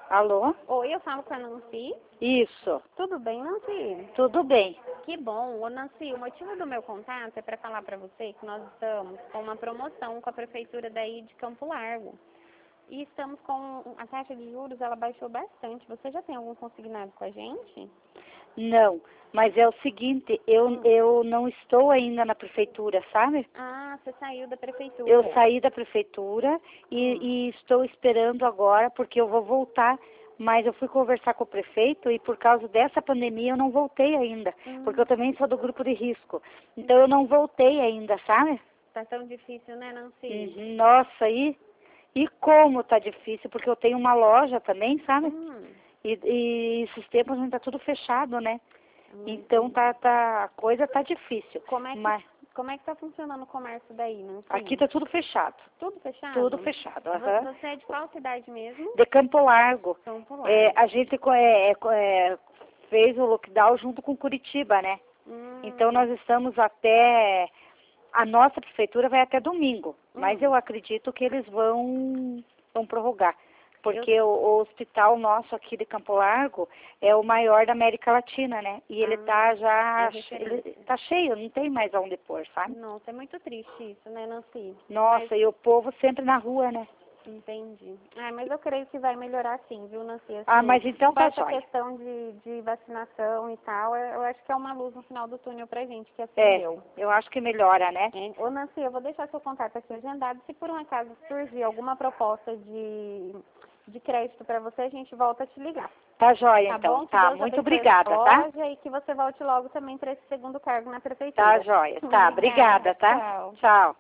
Alô? Oi, eu falo com a Nancy. Isso, Tudo bem, Nancy? tudo bem. Que bom. Ô, Nancy, o motivo do meu contato é para falar para você que nós estamos com uma promoção com a prefeitura daí de Campo Largo. E estamos com a taxa de juros, ela baixou bastante. Você já tem algum consignado com a gente? Não, mas é o seguinte, eu não estou ainda na prefeitura, sabe? Ah, você saiu da prefeitura. Eu saí da prefeitura e estou esperando agora, porque eu vou voltar, mas eu fui conversar com o prefeito e por causa dessa pandemia eu não voltei ainda, porque eu também sou do grupo de risco. Então eu não voltei ainda, sabe? Tá tão difícil, né, Nancy? Nossa, e como tá difícil, porque eu tenho uma loja também, sabe? E esses tempos a gente tá tudo fechado, né? Então a coisa tá difícil. Mas Como é que tá funcionando o comércio daí, Nancy? aqui tá tudo fechado. Tudo fechado? Tudo fechado, aham. Você é de qual cidade mesmo? De Campo Largo. Campo Largo. A gente fez o lockdown junto com Curitiba, né? Então nós estamos até... A nossa prefeitura vai até domingo, mas eu acredito que eles vão prorrogar. Porque o hospital nosso aqui de Campo Largo é o maior da América Latina, né? E ele tá já... Ele tá cheio, não tem mais aonde pôr, sabe? Nossa, é muito triste isso, né, Nancy? Nossa, e o povo sempre na rua, né? Entendi. Mas eu creio que vai melhorar sim, viu, Nancy? Assim, Mas então com tá essa jóia. questão de vacinação e tal, eu acho que é uma luz no final do túnel pra gente, que acendeu. Eu acho que melhora, né? Ô, Nancy, eu vou deixar seu contato aqui agendado. Se por um acaso surgir alguma proposta de crédito pra você, a gente volta a te ligar. Tá jóia, Tá então. bom? Que Tá, Deus muito abençoe obrigada, a tá? loja e que você volte logo também para esse segundo cargo na prefeitura. Tá jóia. Tá, obrigada, tá? Tchau. Tchau.